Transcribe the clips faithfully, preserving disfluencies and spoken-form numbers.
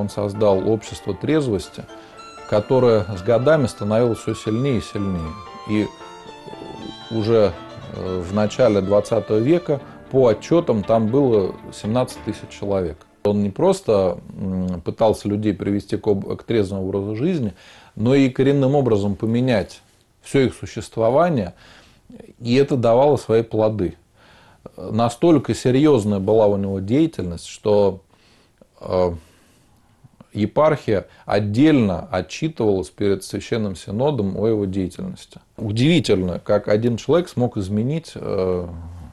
создал общество трезвости, которое с годами становилось все сильнее и сильнее. И уже в начале двадцатого века по отчетам там было семнадцать тысяч человек. Он не просто пытался людей привести к, к трезвому образу жизни, но и коренным образом поменять все их существование, и это давало свои плоды. Настолько серьезная была у него деятельность, что э, епархия отдельно отчитывалась перед Священным Синодом о его деятельности. Удивительно, как один человек смог изменить э,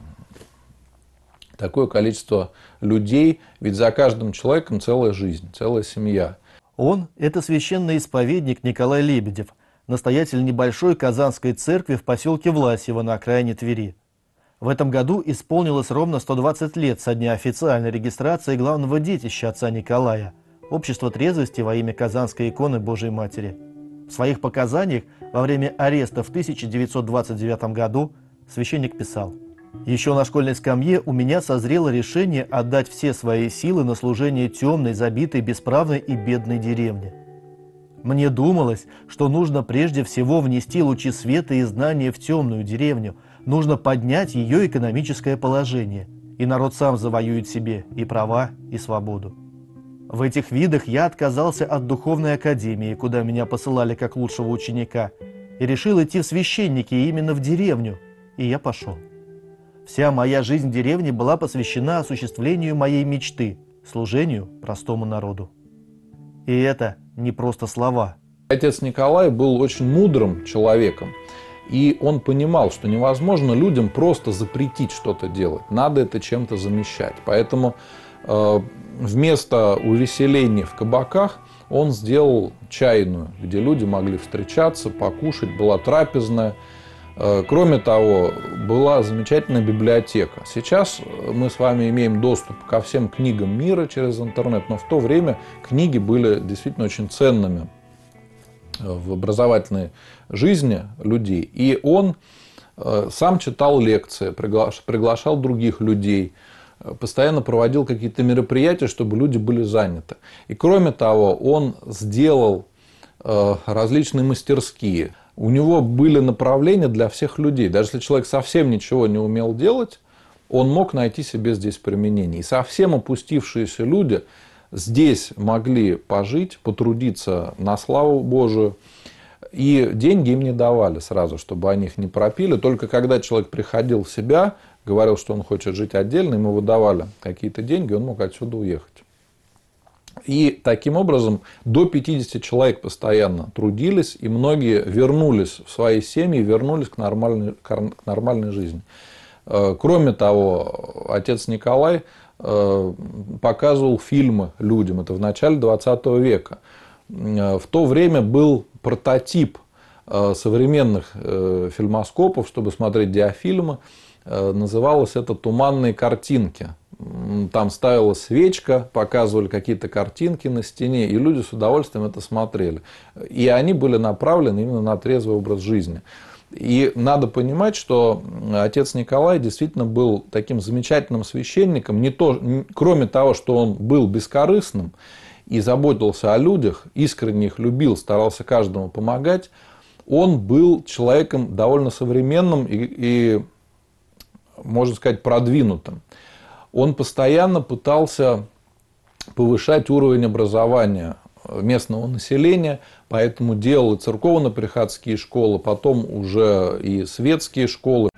такое количество людей, ведь за каждым человеком целая жизнь, целая семья. Он – это священный исповедник Николай Лебедев, настоятель небольшой Казанской церкви в поселке Власьево на окраине Твери. В этом году исполнилось ровно сто двадцать лет со дня официальной регистрации главного детища отца Николая – Общества трезвости во имя Казанской иконы Божией Матери. В своих показаниях во время ареста в тысяча девятьсот двадцать девятом году священник писал: «Еще на школьной скамье у меня созрело решение отдать все свои силы на служение темной, забитой, бесправной и бедной деревне. Мне думалось, что нужно прежде всего внести лучи света и знания в темную деревню, нужно поднять ее экономическое положение, и народ сам завоюет себе и права, и свободу. В этих видах я отказался от духовной академии, куда меня посылали как лучшего ученика, и решил идти в священники именно в деревню, и я пошел. Вся моя жизнь в деревне была посвящена осуществлению моей мечты – служению простому народу». И это не просто слова. Отец Николай был очень мудрым человеком, и он понимал, что невозможно людям просто запретить что-то делать, надо это чем-то замещать. Поэтому э, вместо увеселений в кабаках он сделал чайную, где люди могли встречаться, покушать, была трапезная. Кроме того, была замечательная библиотека. Сейчас мы с вами имеем доступ ко всем книгам мира через интернет, но в то время книги были действительно очень ценными в образовательной жизни людей. И он сам читал лекции, приглашал других людей, постоянно проводил какие-то мероприятия, чтобы люди были заняты. И кроме того, он сделал различные мастерские. У него были направления для всех людей. Даже если человек совсем ничего не умел делать, он мог найти себе здесь применение. И совсем опустившиеся люди здесь могли пожить, потрудиться на славу Божию. И деньги им не давали сразу, чтобы они их не пропили. Только когда человек приходил в себя, говорил, что он хочет жить отдельно, ему выдавали какие-то деньги, он мог отсюда уехать. И таким образом до пятидесяти человек постоянно трудились, и многие вернулись в свои семьи, вернулись к нормальной, к нормальной жизни. Кроме того, отец Николай показывал фильмы людям, это в начале двадцатого века. В то время был прототип современных фильмоскопов, чтобы смотреть диафильмы, называлось это «Туманные картинки». Там ставилась свечка, показывали какие-то картинки на стене, и люди с удовольствием это смотрели. И они были направлены именно на трезвый образ жизни. И надо понимать, что отец Николай действительно был таким замечательным священником, не то, кроме того, что он был бескорыстным и заботился о людях, искренне их любил, старался каждому помогать, он был человеком довольно современным и, и можно сказать, продвинутым. Он постоянно пытался повышать уровень образования местного населения, поэтому делал и церковно-приходские школы, потом уже и светские школы.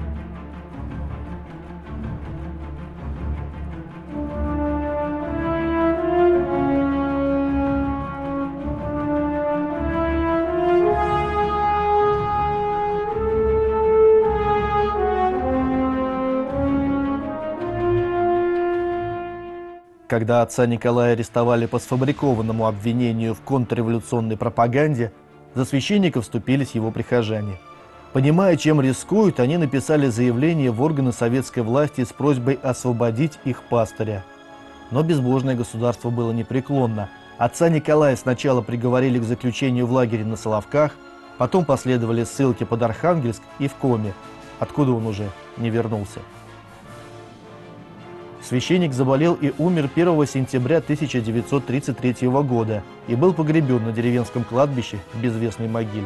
Когда отца Николая арестовали по сфабрикованному обвинению в контрреволюционной пропаганде, за священника вступились его прихожане. Понимая, чем рискуют, они написали заявление в органы советской власти с просьбой освободить их пастыря. Но безбожное государство было непреклонно. Отца Николая сначала приговорили к заключению в лагере на Соловках, потом последовали ссылки под Архангельск и в Коми, откуда он уже не вернулся. Священник заболел и умер первого сентября тысяча девятьсот тридцать третьего года и был погребен на деревенском кладбище в безвестной могиле.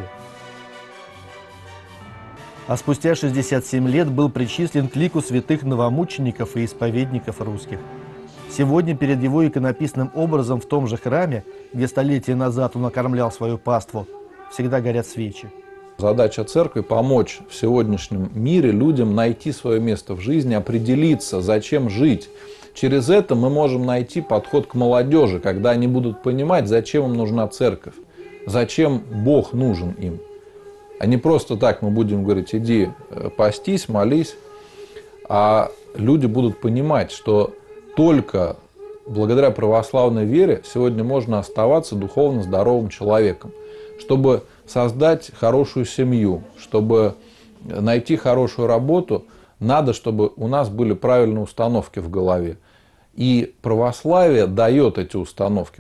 А спустя шестьдесят семь лет был причислен к лику святых новомучеников и исповедников русских. Сегодня перед его иконописным образом в том же храме, где столетия назад он окормлял свою паству, всегда горят свечи. Задача церкви – помочь в сегодняшнем мире людям найти свое место в жизни, определиться, зачем жить. Через это мы можем найти подход к молодежи, когда они будут понимать, зачем им нужна церковь, зачем Бог нужен им. А не просто так мы будем говорить: иди постись, молись, а люди будут понимать, что только благодаря православной вере сегодня можно оставаться духовно здоровым человеком. Чтобы создать хорошую семью, чтобы найти хорошую работу, надо, чтобы у нас были правильные установки в голове. И православие дает эти установки.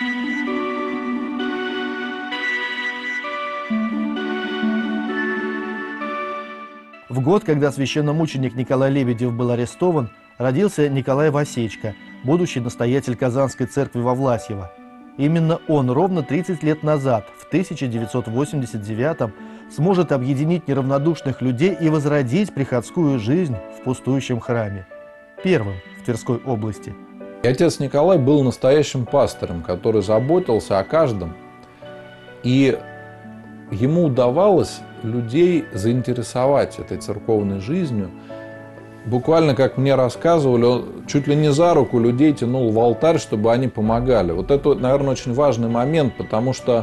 В год, когда священномученик Николай Лебедев был арестован, родился Николай Васечка, будущий настоятель Казанской церкви во Власьево. Именно он ровно тридцать лет назад, в тысяча девятьсот восемьдесят девятом, сможет объединить неравнодушных людей и возродить приходскую жизнь в пустующем храме. Первым в Тверской области. И отец Николай был настоящим пастором, который заботился о каждом. И ему удавалось людей заинтересовать этой церковной жизнью. Буквально, как мне рассказывали, он чуть ли не за руку людей тянул в алтарь, чтобы они помогали. Вот это, наверное, очень важный момент, потому что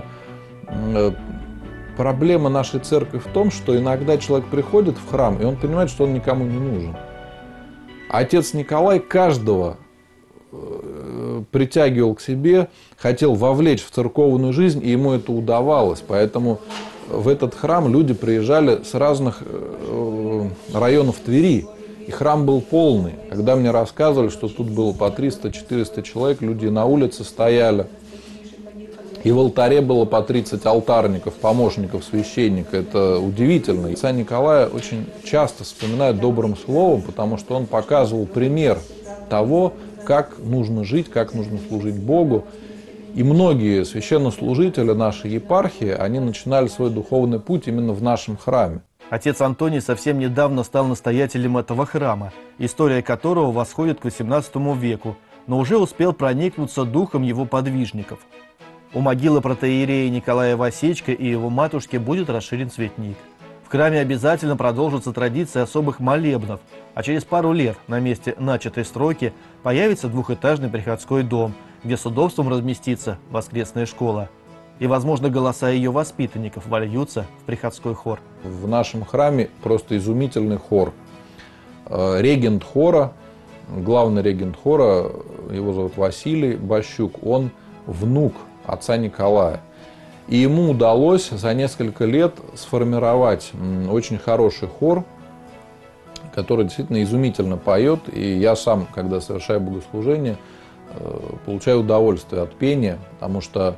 проблема нашей церкви в том, что иногда человек приходит в храм, и он понимает, что он никому не нужен. А отец Николай каждого притягивал к себе, хотел вовлечь в церковную жизнь, и ему это удавалось. Поэтому в этот храм люди приезжали с разных районов Твери. И храм был полный. Когда мне рассказывали, что тут было по триста-четыреста человек, люди на улице стояли. И в алтаре было по тридцать алтарников, помощников священника. Это удивительно. Отца Николая очень часто вспоминают добрым словом, потому что он показывал пример того, как нужно жить, как нужно служить Богу. И многие священнослужители нашей епархии, они начинали свой духовный путь именно в нашем храме. Отец Антоний совсем недавно стал настоятелем этого храма, история которого восходит к восемнадцатому веку, но уже успел проникнуться духом его подвижников. У могилы протоиерея Николая Васечка и его матушки будет расширен цветник. В храме обязательно продолжатся традиции особых молебнов, а через пару лет на месте начатой стройки появится двухэтажный приходской дом, где с удобством разместится воскресная школа. И, возможно, голоса ее воспитанников вольются в приходской хор. В нашем храме просто изумительный хор. Регент хора, главный регент хора, его зовут Василий Бащук, он внук отца Николая. И ему удалось за несколько лет сформировать очень хороший хор, который действительно изумительно поет. И я сам, когда совершаю богослужение, получаю удовольствие от пения, потому что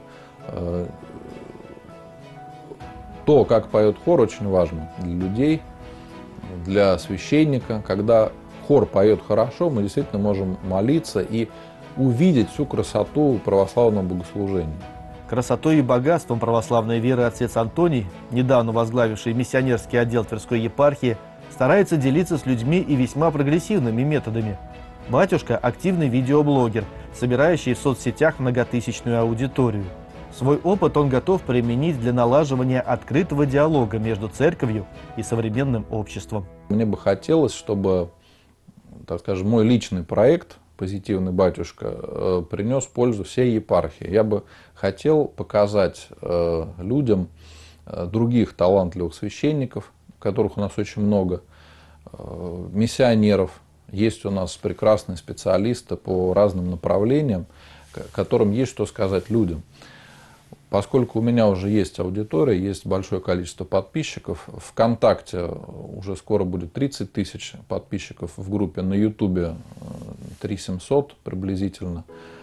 то, как поет хор, очень важно для людей, для священника. Когда хор поет хорошо, мы действительно можем молиться и увидеть всю красоту православного богослужения. Красотой и богатством православной веры отец Антоний, недавно возглавивший миссионерский отдел Тверской епархии, старается делиться с людьми и весьма прогрессивными методами. Батюшка – активный видеоблогер, собирающий в соцсетях многотысячную аудиторию. Свой опыт он готов применить для налаживания открытого диалога между церковью и современным обществом. Мне бы хотелось, чтобы, так скажем, мой личный проект «Позитивный батюшка» принес пользу всей епархии. Я бы хотел показать людям других талантливых священников, которых у нас очень много, миссионеров. Есть у нас прекрасные специалисты по разным направлениям, которым есть что сказать людям. Поскольку у меня уже есть аудитория, есть большое количество подписчиков, ВКонтакте уже скоро будет тридцать тысяч подписчиков, в группе на Ютубе три тысячи семьсот приблизительно.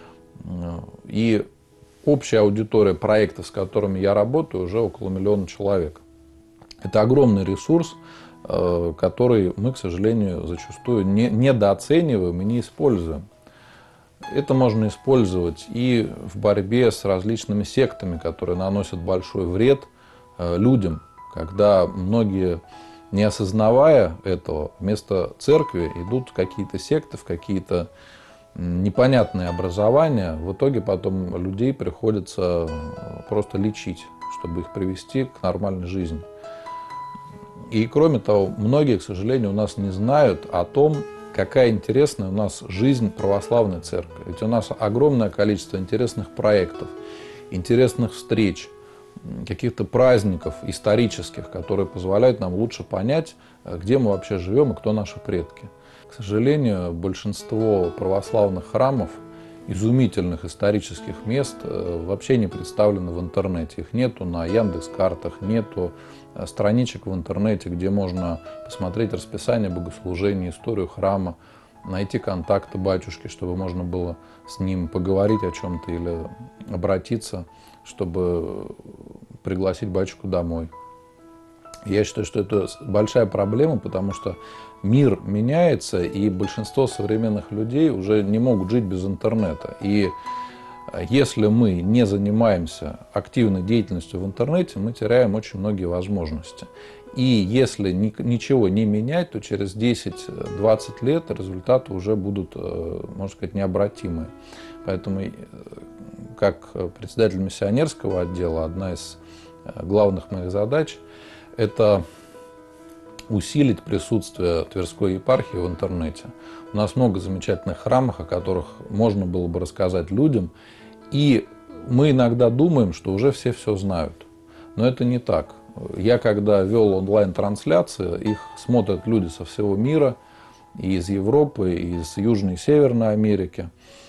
И общая аудитория проектов, с которыми я работаю, уже около миллиона человек. Это огромный ресурс, который мы, к сожалению, зачастую не, недооцениваем и не используем. Это можно использовать и в борьбе с различными сектами, которые наносят большой вред людям, когда многие, не осознавая этого, вместо церкви идут в какие-то секты, в какие-то непонятные образования. В итоге потом людей приходится просто лечить, чтобы их привести к нормальной жизни. И кроме того, многие, к сожалению, у нас не знают о том, какая интересная у нас жизнь православной церкви. Ведь у нас огромное количество интересных проектов, интересных встреч, каких-то праздников исторических, которые позволяют нам лучше понять, где мы вообще живем и кто наши предки. К сожалению, большинство православных храмов, изумительных исторических мест, вообще не представлены в интернете. Их нету на Яндекс.Картах, нету страничек в интернете, где можно посмотреть расписание богослужений, историю храма, найти контакты батюшки, чтобы можно было с ним поговорить о чем-то или обратиться, чтобы пригласить батюшку домой. Я считаю, что это большая проблема, потому что мир меняется, и большинство современных людей уже не могут жить без интернета. И если мы не занимаемся активной деятельностью в интернете, мы теряем очень многие возможности. И если ничего не менять, то через десять-двадцать лет результаты уже будут, можно сказать, необратимые. Поэтому, как председатель миссионерского отдела, одна из главных моих задач – это усилить присутствие Тверской епархии в интернете. У нас много замечательных храмов, о которых можно было бы рассказать людям. И мы иногда думаем, что уже все все знают. Но это не так. Я когда вел онлайн-трансляции, их смотрят люди со всего мира, и из Европы, и из Южной и Северной Америки.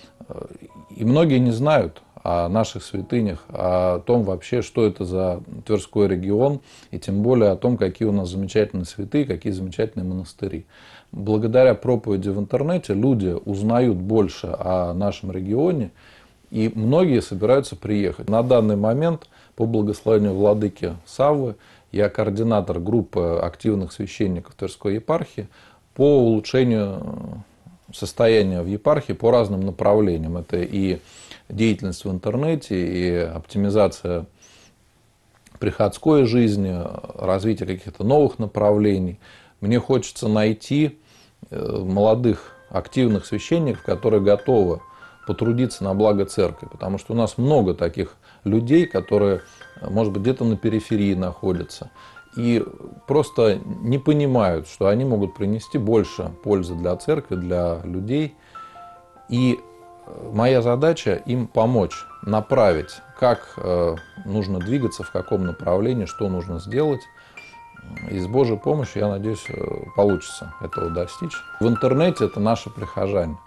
И многие не знают о наших святынях, о том вообще, что это за Тверской регион, и тем более о том, какие у нас замечательные святые, какие замечательные монастыри. Благодаря проповеди в интернете люди узнают больше о нашем регионе, и многие собираются приехать. На данный момент, по благословению владыки Саввы, я координатор группы активных священников Тверской епархии по улучшению состояния в епархии по разным направлениям. Это и деятельность в интернете, и оптимизация приходской жизни, развитие каких-то новых направлений. Мне хочется найти молодых активных священников, которые готовы потрудиться на благо церкви, потому что у нас много таких людей, которые, может быть, где-то на периферии находятся и просто не понимают, что они могут принести больше пользы для церкви, для людей. И моя задача им помочь, направить, как нужно двигаться, в каком направлении, что нужно сделать. И с Божьей помощью, я надеюсь, получится этого достичь. В интернете это наши прихожане.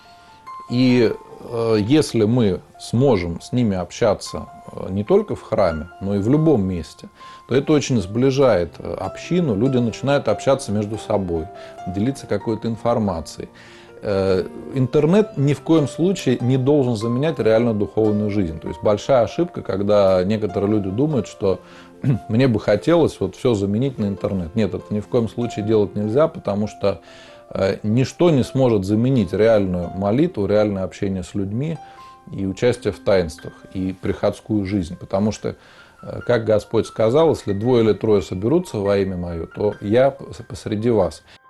И если мы сможем с ними общаться не только в храме, но и в любом месте, то это очень сближает общину, люди начинают общаться между собой, делиться какой-то информацией. Интернет ни в коем случае не должен заменять реальную духовную жизнь. То есть большая ошибка, когда некоторые люди думают, что мне бы хотелось вот все заменить на интернет. Нет, это ни в коем случае делать нельзя, потому что ничто не сможет заменить реальную молитву, реальное общение с людьми и участие в таинствах, и приходскую жизнь. Потому что, как Господь сказал, если двое или трое соберутся во имя Мое, то я посреди вас.